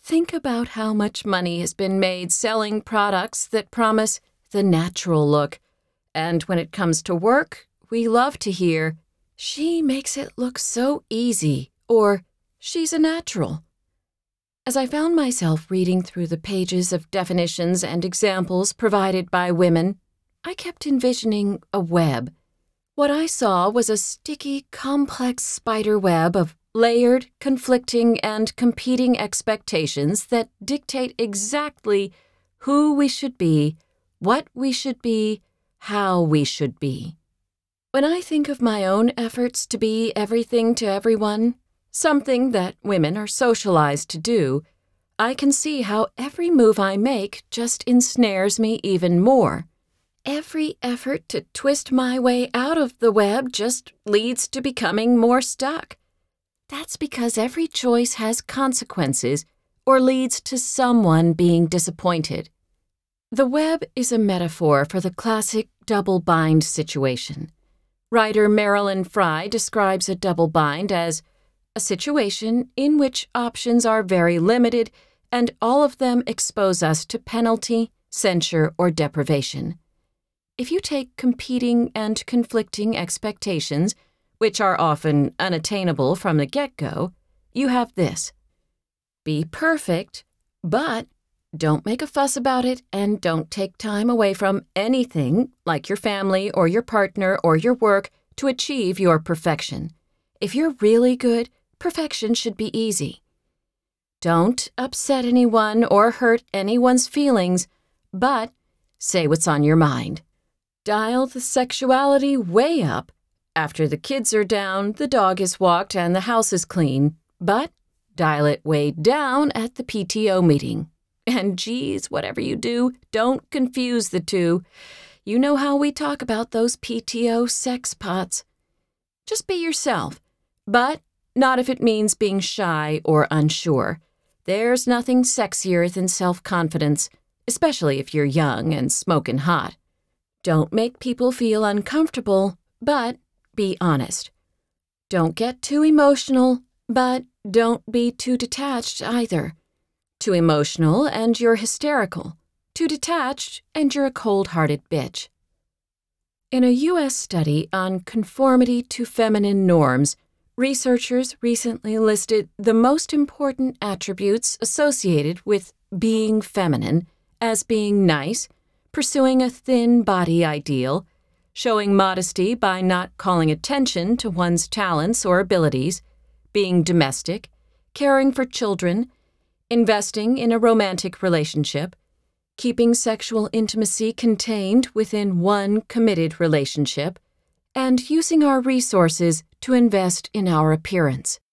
Think about how much money has been made selling products that promise the natural look. And when it comes to work, we love to hear, "She makes it look so easy," or "She's a natural." As I found myself reading through the pages of definitions and examples provided by women, I kept envisioning a web. What I saw was a sticky, complex spider web of layered, conflicting, and competing expectations that dictate exactly who we should be, what we should be, how we should be. When I think of my own efforts to be everything to everyone, something that women are socialized to do, I can see how every move I make just ensnares me even more. Every effort to twist my way out of the web just leads to becoming more stuck. That's because every choice has consequences or leads to someone being disappointed. The web is a metaphor for the classic double-bind situation. Writer Marilyn Frye describes a double bind as a situation in which options are very limited and all of them expose us to penalty, censure, or deprivation. If you take competing and conflicting expectations, which are often unattainable from the get-go, you have this: be perfect, but don't make a fuss about it and don't take time away from anything, like your family or your partner or your work, to achieve your perfection. If you're really good, perfection should be easy. Don't upset anyone or hurt anyone's feelings, but say what's on your mind. Dial the sexuality way up. After the kids are down, the dog is walked, and the house is clean. But dial it way down at the PTO meeting. And geez, whatever you do, don't confuse the two. You know how we talk about those PTO sex pots. Just be yourself, but not if it means being shy or unsure. There's nothing sexier than self-confidence, especially if you're young and smoking hot. Don't make people feel uncomfortable, but be honest. Don't get too emotional, but don't be too detached either. Too emotional and you're hysterical. Too detached and you're a cold-hearted bitch. In a U.S. study on conformity to feminine norms, researchers recently listed the most important attributes associated with being feminine as being nice, pursuing a thin body ideal, showing modesty by not calling attention to one's talents or abilities, being domestic, caring for children, investing in a romantic relationship, keeping sexual intimacy contained within one committed relationship, and using our resources to invest in our appearance.